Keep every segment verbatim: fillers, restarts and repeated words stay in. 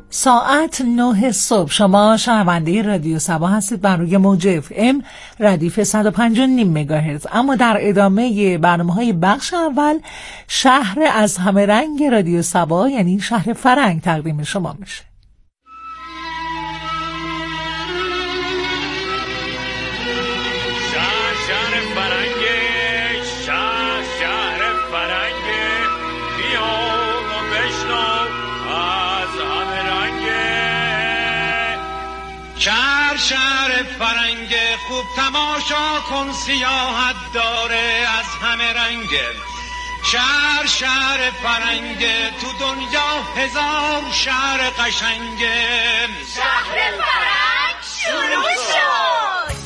ساعت نه صبح شما شنونده رادیو صبا هستید بر روی موج اف ام ردیف صد و پنج و نیم مگاهرتز. اما در ادامه برنامه‌های بخش اول شهر از همه رنگ رادیو صبا یعنی شهر فرنگ تقدیم شما میشه. شهر شهر فرنگ خوب تماشا کن سیاحت داره از همه رنگ. شهر شهر فرنگ تو دنیا هزار شهر قشنگ. شهر فرنگ شروع شد.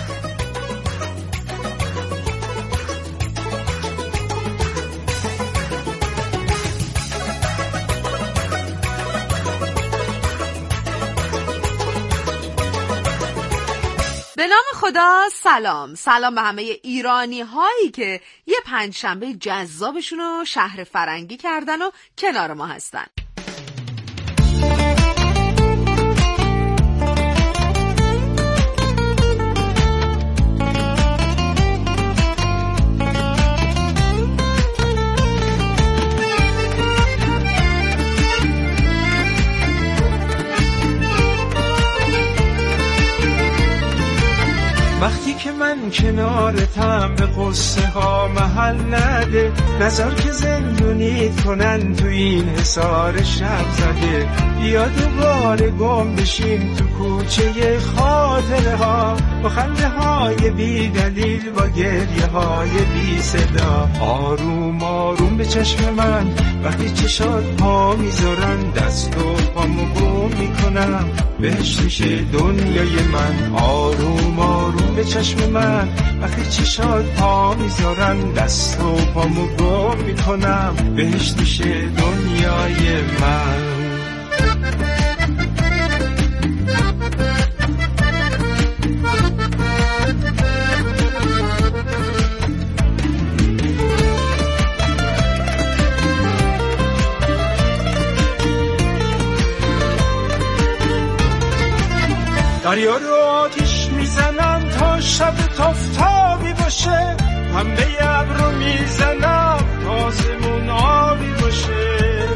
به نام خدا سلام سلام به همه ایرانی هایی که یه پنجشنبه جذابشون رو شهر فرنگی کردن و کنار ما هستن. وقتی که من کنارتم به قصه ها محل نده، نظر که زندونیت کنن تو این حصار شب زده. بیا دوباره گم بشیم تو کوچه خاطره ها، با خنده های بی دلیل با گریه های بی صدا. آروم آروم به چشم من وقتی چشات پا میذارن، دست و پامو گم میکنم بهش میشه دنیای من. آروم آروم به چشم من وقتی چشات پا میذارن، دست و پامو گم میکنم بهش میشه دنیای من. دریا رو آتیش میزنم تا شب تافتابی باشه، پنبه ابر رو میزنم تا آسمون آبی باشه.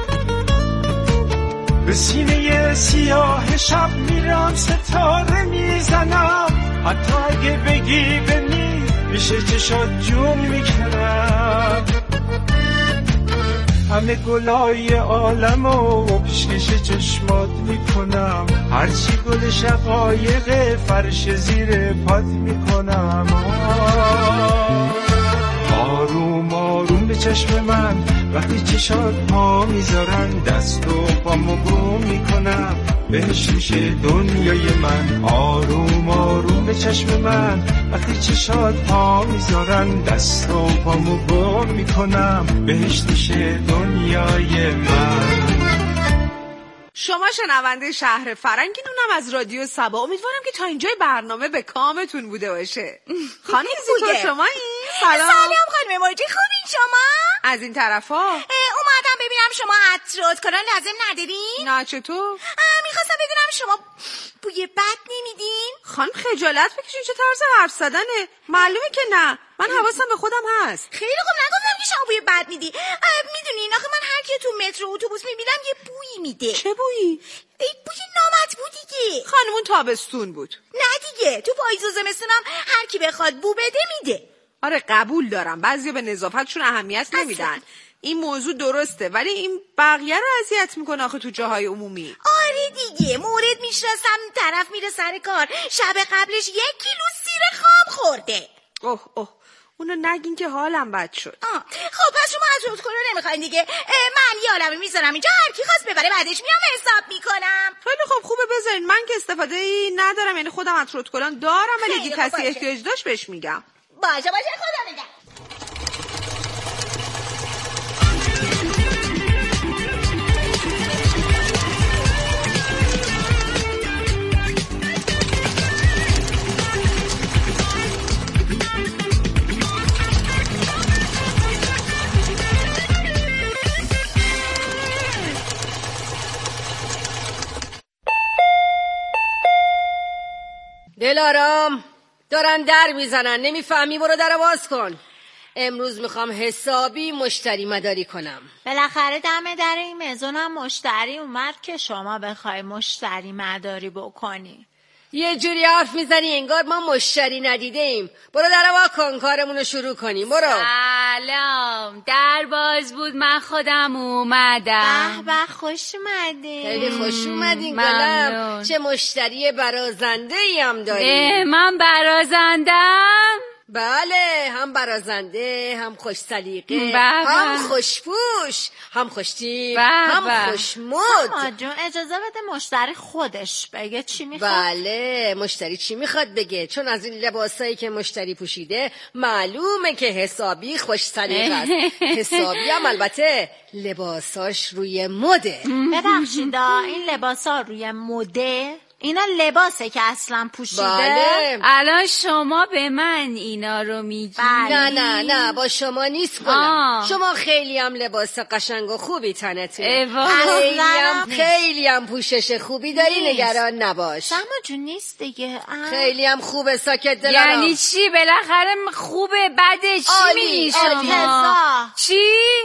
به سینه سیاه شب میرم ستاره میزنم، حتی اگه بگی بمی میشه چشات جون میکنم. همه گلای عالمو پیشکش چشمات میکنم، هرچی گل شقایق فرش زیر پات میکنم. آروم آروم به چشم من وقتی چشات پا میذارن، دست و پامو گم میکنم بهش میشه دنیای من. آروم آروم به چشم من وقتی چشات پا میذارن، دست و پامو گم میکنم بهش میشه دنیای من. شما شنونده شهر فرنگین، اونم از رادیو صبا. امیدوارم که تا اینجای برنامه به کامتون بوده باشه. خانم زیتو شما این سلام. سلام خانم موجی، خوبین شما؟ از این طرفا اومدم ببینم شما عطر کنن لازم ندارین؟ نه چطور؟ میخواستم بدونم شما بوی بد نمیدین؟ خانم خجالت بکشین، چه طرز حرف زدنه؟ معلومه که نه، من حواسم به خودم هست. خیلی خوب، نگفتم که شما بوی بد میدی. میدونین آخه من هر کی تو مترو اتوبوس میبینم یه بویی میده. چه بویی؟ بوی نامطبوع دیگه. خانمون تابستون بود. نه دیگه، تو پاییز و زمستونم هر کی بخواد بو بده میده. آره قبول دارم بعضیا به نظافتشون اهمیت نمیدن، این موضوع درسته، ولی این بقیه رو اذیت میکنه آخه تو جاهای عمومی. آره دیگه، مورد میشناسم طرف میره سر کار، شب قبلش یک کیلو سیر خواب خورده. اوه اوه اونو نگین که حالم بد شد. آه. خب پس شما از رود کنو نمیخواین دیگه. من یه عالمه میذارم اینجا، هر کی خواست ببره بعدش میام حساب میکنم. خیلی خوب، خوبه بذارین، من که استفاده ای ندارم، یعنی خودم از رود کلان دارم، ولی اگه کسی احتیاج داشت بهش میگم. باشه باشه، خدا نگهدار. دلارام دارن در میزنن، نمیفهمی؟ برو در باز کن. امروز میخوام حسابی مشتری مداری کنم. بالاخره دم در این مزونم مشتری اومد که شما بخوای مشتری مداری بکنی. یه جوری حرف میزنی انگار ما مشتری ندیده ایم. برو در وا کن، کارمونو شروع کنیم. برو. سلام، در باز بود، من خودم اومدم. به به، خوش اومدین. خیلی خوش اومدین گلم. چه مشتری برازنده ای هم داری. من برازندم؟ بله، هم برازنده، هم خوش سلیقه، هم خوشپوش، هم خوشتیپ، هم خوشمود. سما جون اجازه بده مشتری خودش بگه چی میخواد. بله، مشتری چی میخواد بگه، چون از این لباسایی که مشتری پوشیده معلومه که حسابی خوش سلیقه است. حسابی هم البته لباساش روی مده. ببخشید، این لباسا روی مده؟ اینا لباسه که اصلا پوشیده؟ بله. الان شما به من اینا رو میگی؟ بله. نه نه نه با شما نیست کنم. شما خیلی هم لباس قشنگ و خوبی تنته، خیلی هم خیلی هم پوشش خوبی داری، نگران نباش. سما جون نیست دیگه. خیلی هم خوبه، ساکت دلارم. یعنی چی؟ بالاخره خوبه بده چی میگی شما؟ چی؟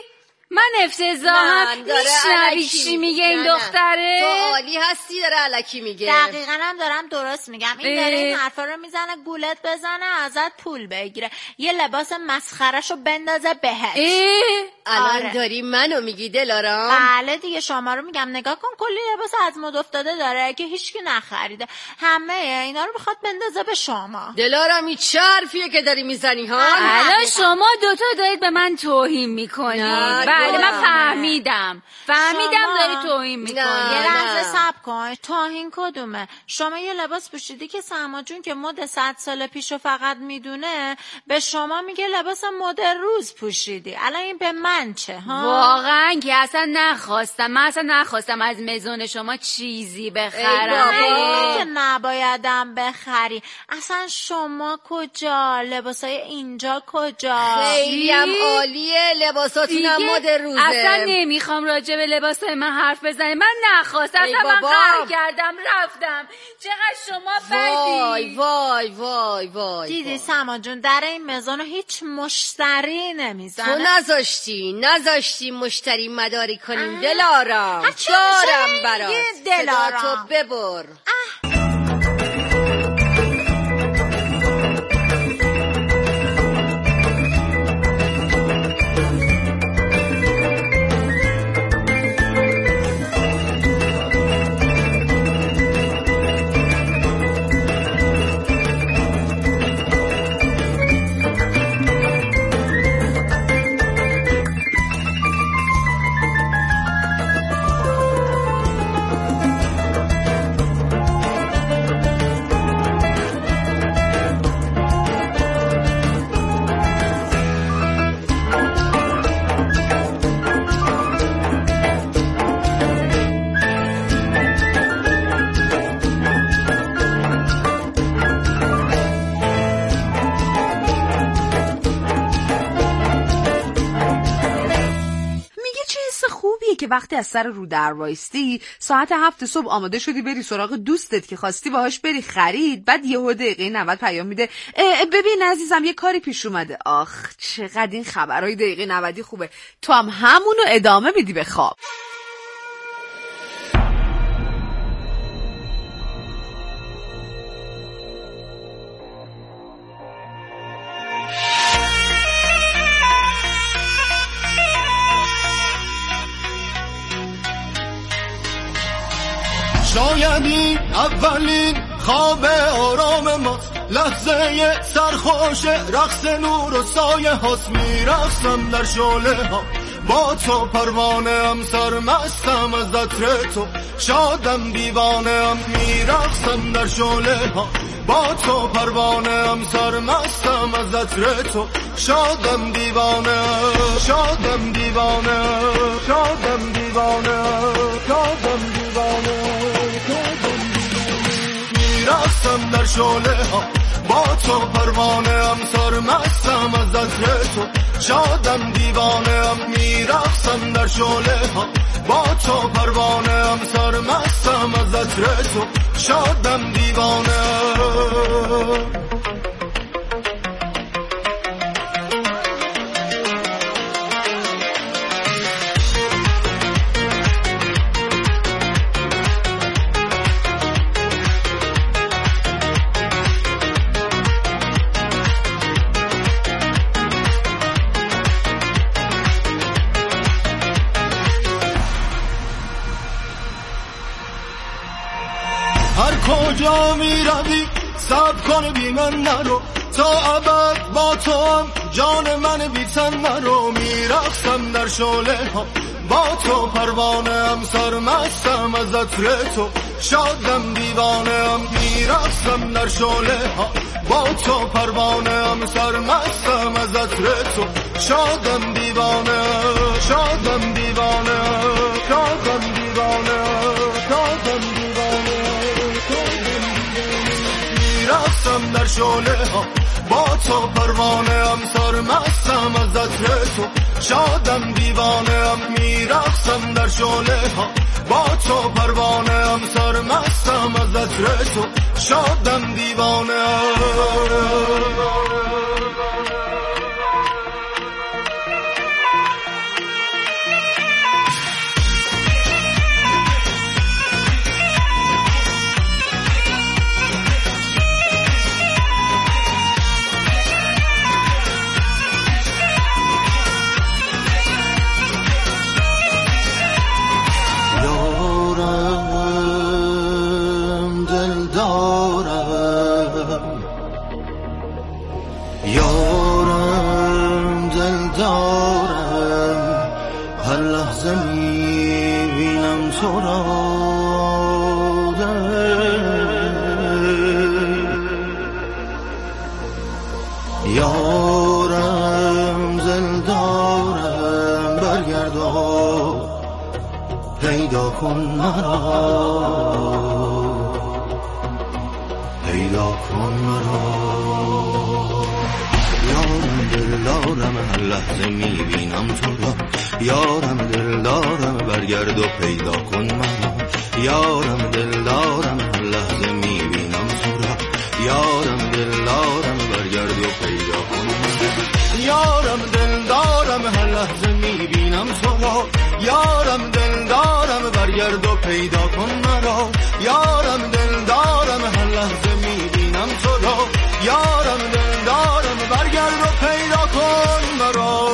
من افتضاحم. میشنوی چی میگه این دختره؟ تو عالی هستی، داره الکی میگه. دقیقا هم دارم درست میگم. این داره این حرفا رو میزنه گولت بزنه ازت پول بگیره، یه لباس مسخرهشو بندازه بهت. الان آره. داری منو میگی دلارام؟ بله دیگه، شما رو میگم. نگاه کن، کلی لباس از مد افتاده داره که هیچکی نخریده، همه اینا رو میخواد بندازه به شما. دلارام این چه حرفیه که داری میزنی ها؟ الان شما دوتا دارید به من توهین میکنید. بله من فهمیدم فهمیدم داری توهین میکنی. یه لحظه صبر کن، توهین کدومه؟ شما یه لباس پوشیدی که سما جون که مد صد سال پیشو فقط میدونه به شما میگه لباس مد روز پوشیدی. الان این به من چه ها؟ واقعا که اصلا نخواستم، من اصلا نخواستم از مزون شما چیزی بخرم. که نبایدم بخری. اصلا شما کجا؟ لباسای اینجا کجا؟ خیلی هم عالیه، لباساتونم مد روزه. اصلا نمیخوام راجع به لباس من حرف بزنی. من نخواستم، اصلا من قهر کردم رفتم. چقدر شما بدی. وای وای وای وای. دیدی سما جون در این مزون هیچ مشتری نمیزنه. تو نذاشتی نذاشتی مشتری مداری کنیم دلارام. دارم برات. دلارام تو ببر. که وقتی از سر رو در وایستی ساعت هفت صبح آماده شدی بری سراغ دوستت که خواستی باهاش بری خرید، بعد یهو دقیقه نود پیام میده ببین عزیزم یه کاری پیش اومده. آخ چقدر این خبرهای دقیقه نود خوبه، تو هم همونو ادامه میدی به خواب. شاید این اولین خواب آرام ماست، لحظه سرخوش رقص نور و سایه هاست. میرقصم در شعله ها با تو، پروانه ام سرمستم از عطر تو، شادم دیوانه ام. میرقصم در شعله ها با تو، پروانه ام سرمستم از عطر تو، شادم دیوانه شادم دیوانه شادم دیوانه شادم دیوانه. میرقصم در شعله ها با تو، پروانه ام سرمستم از عطر تو، شادم دیوانم میرقصم در شعله ها، با تو پروانم سرمستم از عطر تو، شادم دیوانم. هر کجا می روی صبر کن بی من نرو، تا ابد با تو هم جان من بی تن نرو. می رقصم در شعله ها، با تو پروانه هم سرمستم از عطر تو، شادم دیوانه هم. می رقصم در شعله ها، با تو پروانه هم سرمستم از عطر تو، شادم دیوانه، شادم دیوانه، شادم دیوانه، شادم دیوانه. رفتم در شعله ها، با تو پروانه هم سرمستم از عطر تو، شادم دیوانه هم. میرقصم در شعله ها، با تو پروانه هم سرمستم از عطر تو، شادم دیوانه. یارم دل دارم، هر لحظه میبینم تو را. یارم دل دارم، برگرد و پیدا کن مرا، پیدا کن مرا. یارم دل دارم، هر لحظه میبینم تو را. یارم دل دارم، برگرد و پیدا کن مرا. یارم دل دارم، هر لحظه میبینم تو را. یارم دل دارم، برگرد و پیدا کن مرا. یارم دل دارم، هر لحظه میبینم تو را. یارم دل دارم، برگرد و پیدا کن مرا. یارم دل دارم، هر لحظه میبینم تو را. یارم دل دارم، برگرد و پیدا کن مرا.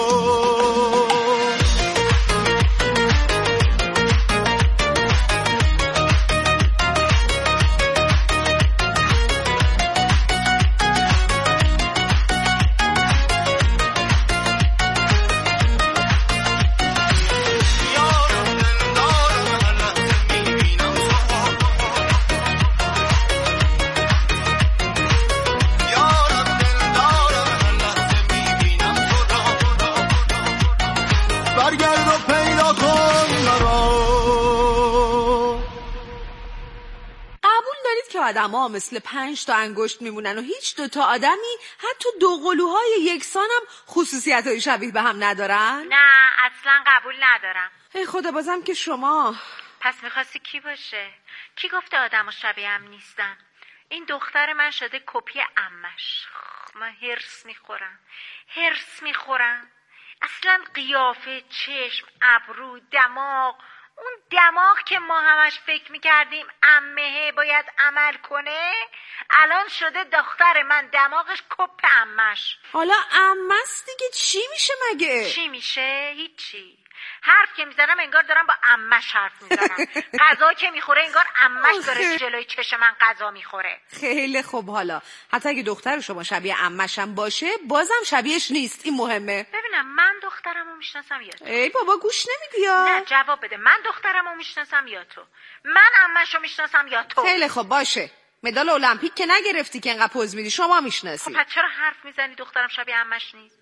آدم‌ها مثل پنج تا انگشت میمونن و هیچ دو تا آدمی حتی دو قلوهای یکسان هم خصوصیت‌های شبیه به هم ندارن؟ نه اصلا قبول ندارم. ای خدا، بازم که شما. پس میخواستی کی باشه؟ کی گفته آدم‌ها شبیه هم نیستن؟ این دختر من شده کپی عمش. من هرس میخورم هرس میخورم اصلا قیافه، چشم، ابرو، دماغ، اون دماغ که ما همش فکر میکردیم عمه باید عمل کنه، الان شده دختر من دماغش کپ عمش. حالا عمه‌ست دیگه، چی میشه مگه؟ چی میشه؟ هیچی. حرف که میزنم انگار دارم با عمش حرف میزنم. غذا که میخوره انگار عمش داره جلوی چشم من غذا میخوره. خیلی خوب. حالا حتی اگه دختر شما شبیه عمش هم باشه بازم شبیهش نیست. این مهمه. ببینم من دخترمو میشناسم یا تو؟ ای بابا گوش نمیدی یا؟ نه جواب بده. من دخترمو میشناسم یا تو؟ من عمشو میشناسم یا تو؟ خیلی خوب باشه. مدال المپیک که نگرفتی که انقدر پوز میدی، شما میشناسی. خب پس چرا حرف میزنی دخترم شبیه عمش نیست؟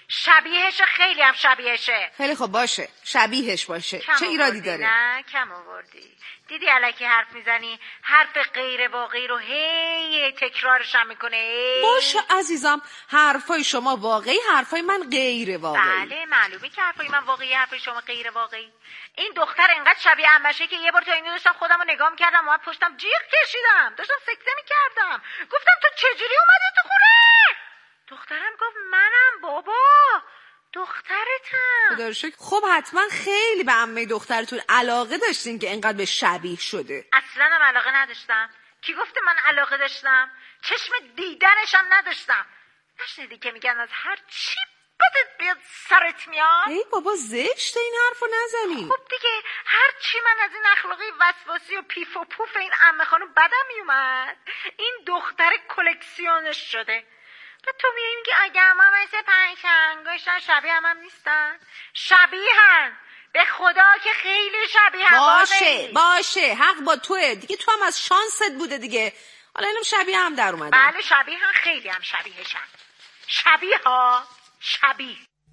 شبیهشه، خیلی هم شبیهشه. خیلی خب باشه، شبیهش باشه. چه ایرادی داره؟ نه کم آوردی. دیدی الکی حرف میزنی، حرف غیر واقعی رو هی تکرارش هم میکنه. هی. باشه عزیزم، حرفای شما واقعی، حرفای من غیر واقعی. بله معلومه که حرفای من واقعی، حرفای شما غیر واقعی. این دختر انقدر شبیه عمشه که یه بار تا اینو داشتم خودم رو نگاه میکردم و پشتم جیغ کشیدم، داشتم سکته میکردم، گفتم تو چجوری اومدی تو خونه؟ دخترم گفت منم بابا، دخترتم. خدا رو شکر. خب حتما خیلی به عمه دخترتون علاقه داشتین که اینقدر به شبیه شده. اصلا هم علاقه نداشتم. کی گفته من علاقه داشتم؟ چشم دیدنشم نداشتم. نشنیدی که میگن از هر چی بدت بیاد سرت میاد؟ ای بابا زشت این حرفو نزنی. خب دیگه هر چی من از این اخلاقی وسواسی و پیف و پوف این عمه خانم بدم میومد، این دختر کلکسیونش شده. و تو میگی میگی اگه همه مثل پنجشنگاشن، شبیه هم, هم نیستن؟ شبیه هن به خدا که خیلی شبیه هم. باشه باشه حق با توه دیگه، تو هم از شانست بوده دیگه. حالا اینم شبیه هم در اومده. بله شبیه هم، خیلی هم شبیهشن. شبیه ها شبیه.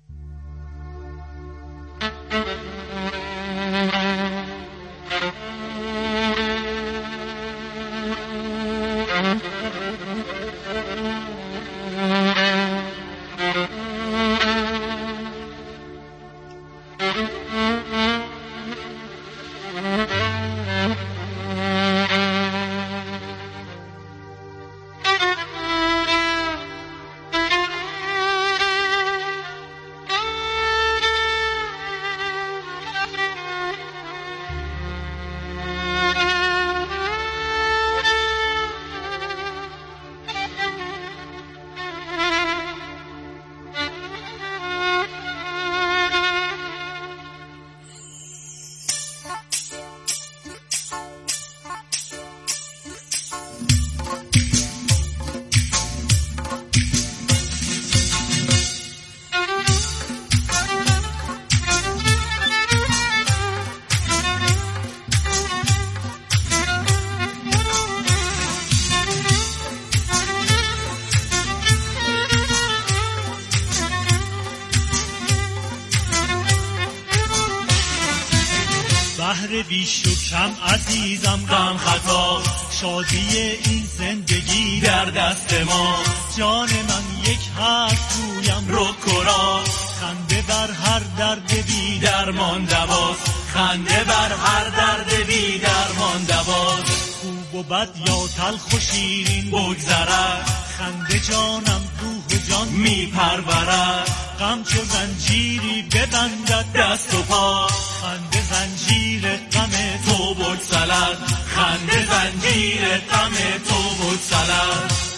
بهر بیش و کم عزیزم غم خطا، شادی این زندگی در دست ما. جان من یک حرف گویم رک و راست، خنده بر هر درد بی درمان دواست، خنده بر هر درد بی درمان دواست. خوب و بد یا تلخ و شیرین بگذرد، خنده جانم روح و جان می پرورد. غم چو زنجیری ببندد دست و پا، خنده زنجیر غم تو بگسلد، خنده زنجیر غم تو بگسلد.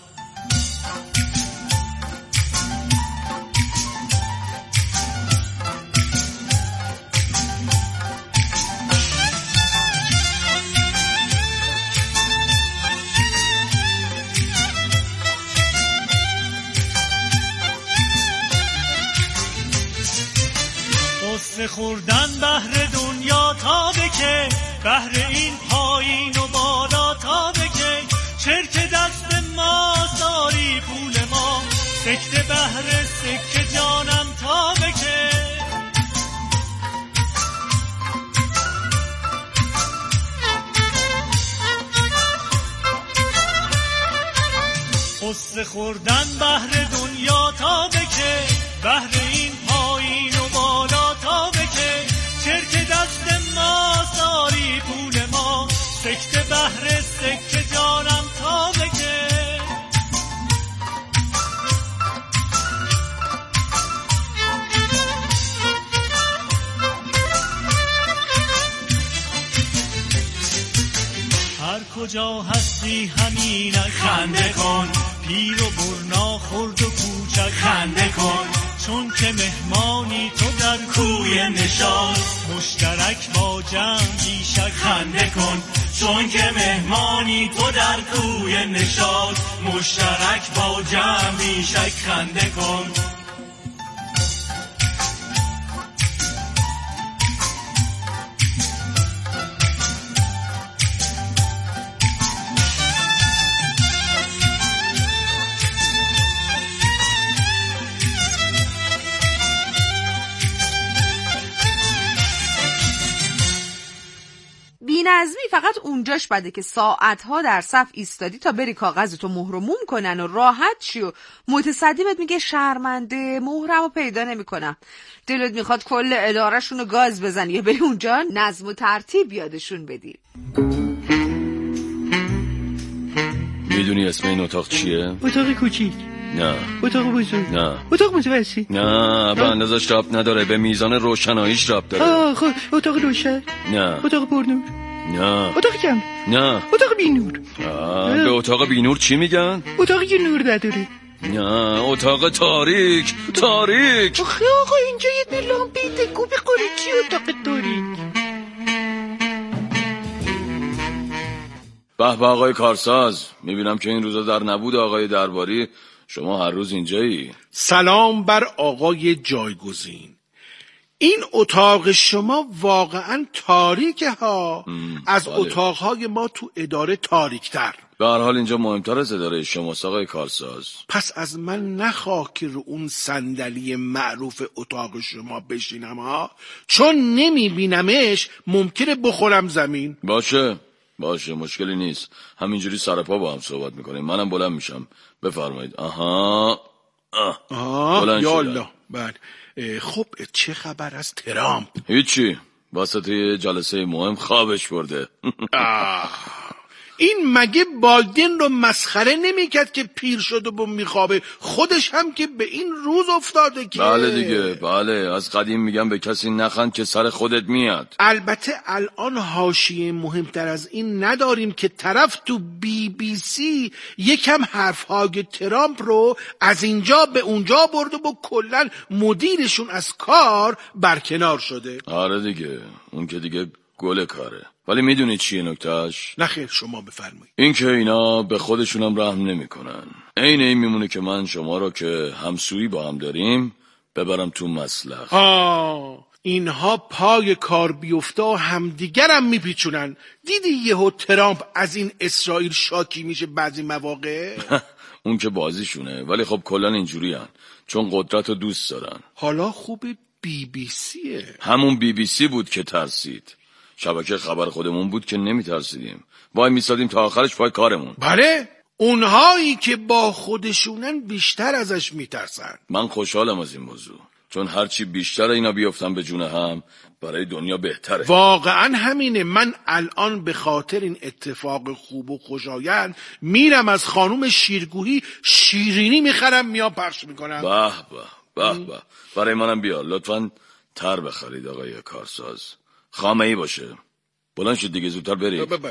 قصه خوردن بهر دنیا تا بکه، بهر این پایین و بالا تا بکه. چرک دست ما ساری پول ما، سکته بهر سکه جانم تا بکه. قصه خوردن بهر دنیا تا بکه، بهر این پایین و بالا تا بکه. چرک دست ما ساری پول ما، سکته بهر سکه جانم تا بکه. هر کجا هستی همین خنده کن، پیر و برنا خرد و کوچک خنده کن. چون که مهمانی تو در کوی نشاط، مشترک با جمع بیشک خنده کن. چون که مهمانی تو در کوی نشاط، مشترک با جمع بیشک خنده کن. نظمی فقط اونجاش بده که ساعتها در صف ایستادی تا بری کاغذتو مهر و موم کنن و راحت شی و متصدی بهت میگه شرمنده مهرمو پیدا نمیکنم. دلت میخواد کل ادارهشون رو گاز بزنی یا بری اونجا نظم و ترتیب یادشون بدی. میدونی اسم این اتاق چیه؟ اتاق کوچیک. نه. اتاق بزرگ. نه. اتاق متوسط. نه به اندازش ربط نداره، به میزان روشناییش ربط داره. آه خب اتاق روشن. نه. اتاق پرنور. نه. اتاق کم. نه. اتاق بینور. آه به اتاق بینور چی میگن؟ اتاقی که نور نداره. نه اتاق تاریک. تاریک. آخه آقا اینجا یه لامپی دکو بخوری چی اتاق تاریک؟ به به آقای کارساز، میبینم که این روزا در نبود آقای درباری شما هر روز اینجایی. سلام بر آقای جایگزین. این اتاق شما واقعا تاریکه ها، از بله. اتاقهای ما تو اداره تاریکتر. به هر حال اینجا مهمتر از اداره شماست آقای کارساز. پس از من نخواه که رو اون صندلی معروف اتاق شما بشینم ها، چون نمیبینمش ممکنه بخورم زمین. باشه باشه مشکلی نیست، همینجوری سرپا با هم صحبت میکنیم. منم بلند میشم، بفرمایید. آها آه. آه یا الله. بله خب چه خبر از ترامپ؟ هیچی، واسطه جلسه مهم خوابش برده. این مگه بایدن رو مسخره نمیکرد که پیر شده و میخوابه؟ خودش هم که به این روز افتاده که بله دیگه، بله از قدیم میگم به کسی نخند که سر خودت میاد. البته الان حاشیه مهمتر از این نداریم که طرف تو بی بی سی یکم حرفهای ترامپ رو از اینجا به اونجا برده و کلن مدیرشون از کار برکنار شده. آره دیگه اون که دیگه گل کاره. ولی میدونی چیه نکتهش؟ نخیر شما بفرمایید. این که اینا به خودشونم رحم نمی کنن. این این میمونه که من شما رو که همسویی با هم داریم ببرم تو مسلخ. آه اینها پای کار بیفته و همدیگرم میپیچونن. دیدی یهو ترامپ از این اسرائیل شاکی میشه بعضی مواقع؟ اون که بازیشونه، ولی خب کلن اینجوری هن. چون قدرت رو دوست دارن. حالا خوب بی بی سیه. همون بی بی سی بود که ترسید. شبکه خبر خودمون بود که نمی ترسیدیم، وای میسادیم تا آخرش پای کارمون. بله اونهایی که با خودشونن بیشتر ازش میترسن. من خوشحالم از این موضوع، چون هرچی بیشتر اینا بیافتن به جون هم برای دنیا بهتره. واقعا همینه. من الان به خاطر این اتفاق خوب و خوشایند میرم از خانوم شیرگوهی شیرینی میخرم میام پخش میکنم. به به به به. برای منم بیا لطفاً تر بخرید آقای کارساز، خامه ای باشه. بلند شد دیگه، زودتر برید. بله.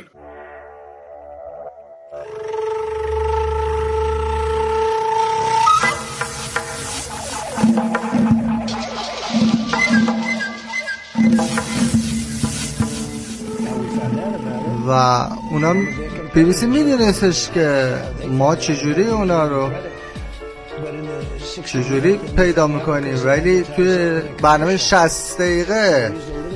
و اونم بی بی سی میدونستش که ما چجوری اونا رو چجوری پیدا میکنیم، ولی توی برنامه شصت دقیقه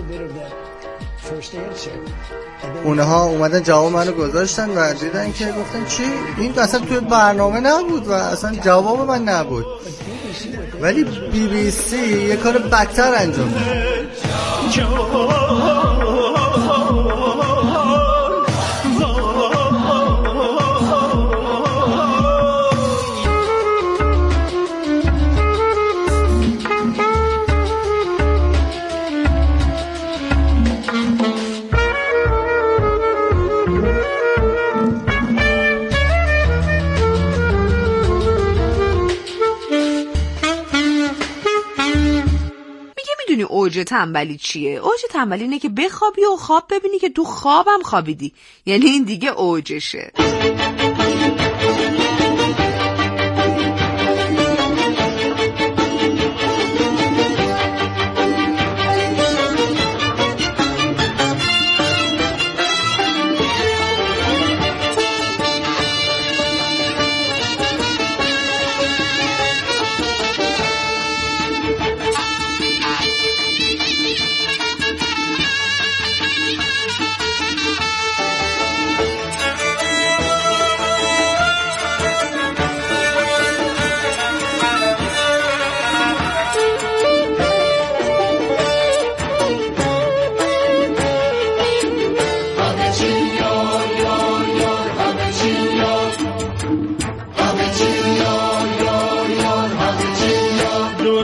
اونها اومدن جواب منو گذاشتن و دیدن که گفتن چی؟ این اصلا توی برنامه نبود و اصلا جواب من نبود. ولی بی بی سی یه کار بدتر انجام داد. اوج تنبلی چیه؟ اوج تنبلی اینه که بخوابی و خواب ببینی که تو خوابم خوابیدی، یعنی این دیگه اوجشه.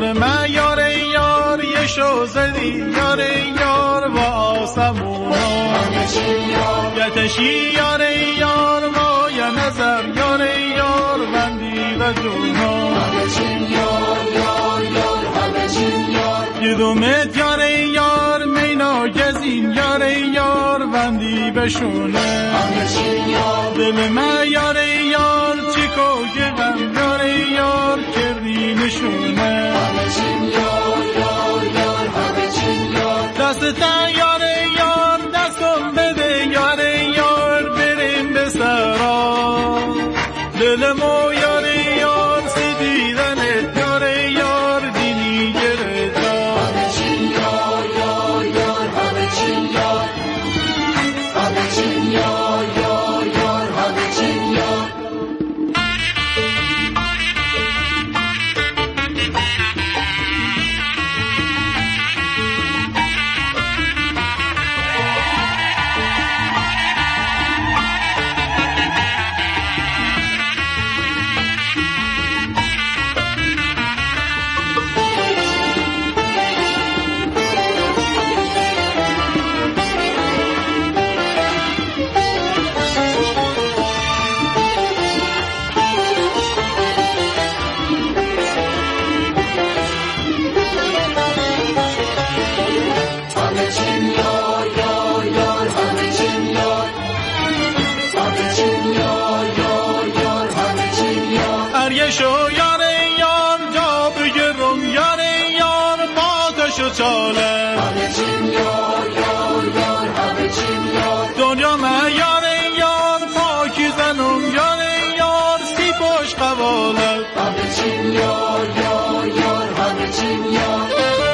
دل من یار یار یه شو زدی یار یار با آسمونا یتشی یار یار ما یا نظر یار یار بندی و جونا یه دومت یار یار مینا گزین یار یار بندی بشونه دل من یار یار چیکو گم یار یار کردی نشونه دست تا یار یار دست کن بده یار یار بریم به سرا دل مو یار یار سیدیدنت یار یار دینی گردا همه چین یار یار یار همه چین یار همه چین یار یار یار همه چین یار چاله همه چین یار یار یار همه چین یار دنیا من یار یار پاکی زنم یار یار سی پاش قواله همه چین یار یار یار همه چین یار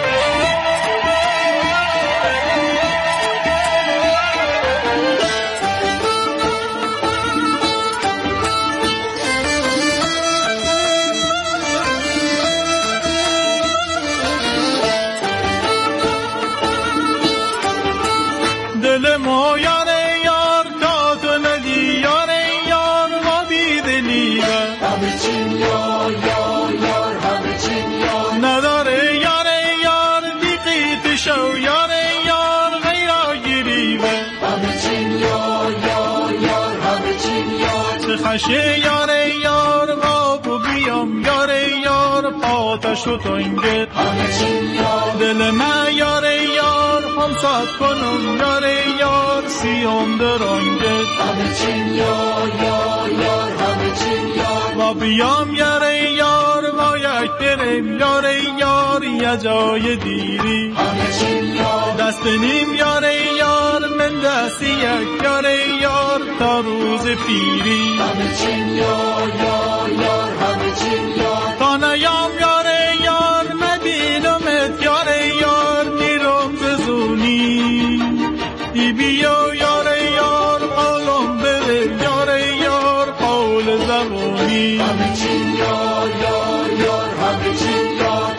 دل ما یار یار تا تو ندی یار یار ما بیدلیه همه چین یار یار یار همه چین یار نداره یار یار دیقیت شو یار یار غیرا گریبه همه چین یار یار یار همه چین یار چه خشه یار یار غاب بیام یار یار پاتش و تنگه همه چین یار دل من یار یار هم سات کنم یار یار سیام درانگه همه چین یار یار یار همه چین یار و بیام یار یار و یک بریم یار یار یه جای دیری همه چین یار دست نیم یار یار من دست یک یار یار تا روز پیری همه چین یار یار یار همه چین یار تا نیام یار یار مدینمت یار یار دیرم بزونی دی بیو یار یار قولم بده یار یار قول زبونی همه چین یار یار یار همه چین یار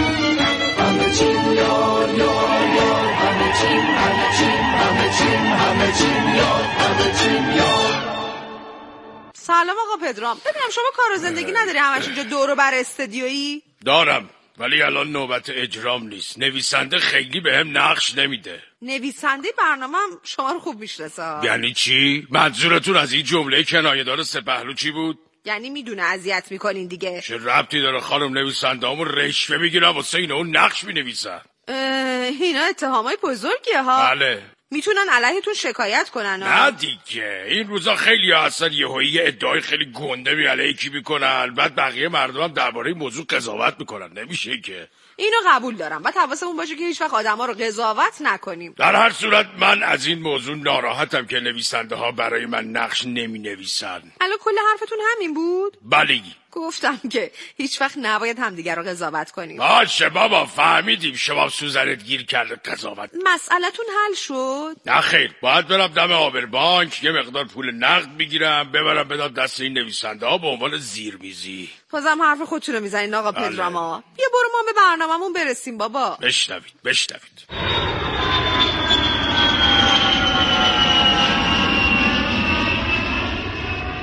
همه چین یار یار یار همه چین همه چین همه چین همه چین یار همه چین یار. سلام آقا پدرام، ببینم شما کار و زندگی نداری همش اینجا دور و بر استدیویی؟ دارم، ولی الان نوبت اجرام نیست. نویسنده خیلی بهم نقش نمیده. نویسنده برنامه هم شما رو خوب میشناسه. یعنی چی؟ منظورتون از این جمله کنایه‌دار سپهلو چی بود؟ یعنی میدونه اذیت میکنین دیگه. چه ربطی داره خانم نویسنده‌هامون رشوه میگیرن واسه اینا اون نقش مینویسن؟ اینا اتهامای بزرگیه ها. بله. میتونن علیهتون شکایت کنن ها؟ نه دیگه، این روزا خیلی اصلا یهویی ادعای خیلی گنده می علیه کی میکنن، بعد بقیه مردم هم درباره موضوع قضاوت میکنن. نمیشه که. اینو قبول دارم، بعد حواسمون باشه که هیچ وقت آدما رو قضاوت نکنیم. در هر صورت من از این موضوع ناراحتم که نویسنده ها برای من نقش نمی نویسن. الان کل حرفتون همین بود؟ بله. گفتم که هیچ وقت نباید همدیگه رو قضاوت کنیم. باشه بابا، فهمیدیم شما سوزنت گیر کرده قضاوت. مسئله‌تون حل شد؟ نه خیر، باید برم دم آبربانک یه مقدار پول نقد بگیرم ببرم بدم دست این نویسنده ها به عنوان زیرمیزی. بازم حرف خودتون رو میزنین آقا پدراما. بیا برو ما به برنامه‌مون برسیم بابا. بشنوید بشنوید.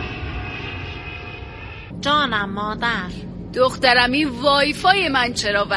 جانم مادر. دخترمی وای فای من چرا